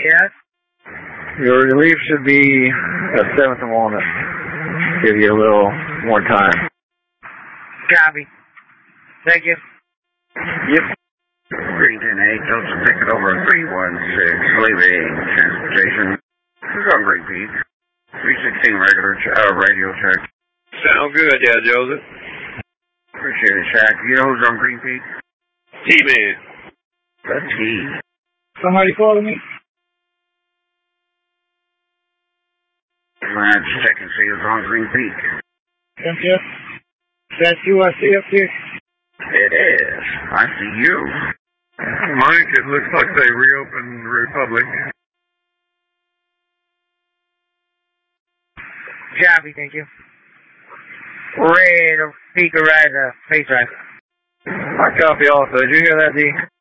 Yes? Your relief should be at 7th and Walnut. Give you a little more time. Copy. Thank you. Yep. Green 10-8, Joseph ticket over 316, Levy Transportation. Who's on Green Peak? 316 regular radio check. Sound good, yeah, Joseph. Appreciate it, Shaq. You know who's on Green Peak? T-Man. The T. Somebody calling me? Let's check and see who's on Green Peak. Yes. That's you I see up here? It is. I see you. Mike, it looks like they reopened Republic. Copy, thank you. Red, Peak arrives, face drive. I copy also. Did you hear that, D?